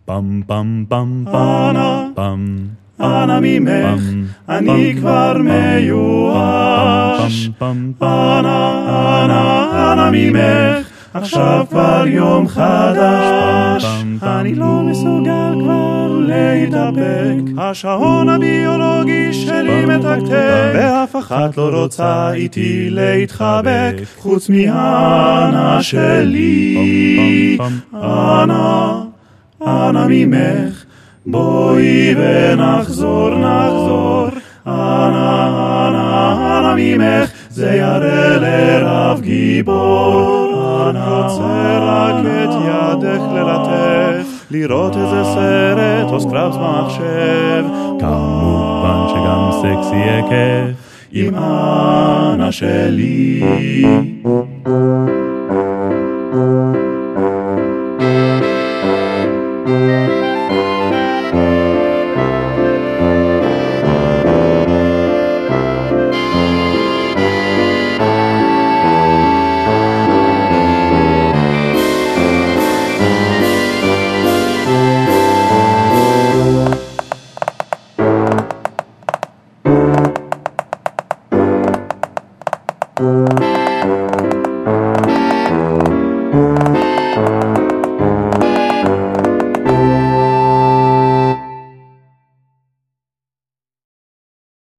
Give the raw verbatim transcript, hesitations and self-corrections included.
פם פם פם אנא, פם אנא ממך, אני כבר מיואש. אנא, אנא, אנא ממך, עכשיו כבר יום חדש. אני לא מסוגל כבר להידבק, השעון הביולוגי שלי מתקתק, ואף אחת לא רוצה איתי להתחבק, חוץ מאנה שלי. אנא, אנא ממך, בואי ונחזור, נחזור. אנא, אנא, אנא ממך, זה יראה לרב גיבור. אני רוצה רק את ידך ללטף, לראות איזה סרט או סקראבס במחשב, כמובן שגם סקסי יקף עם אנה שלי.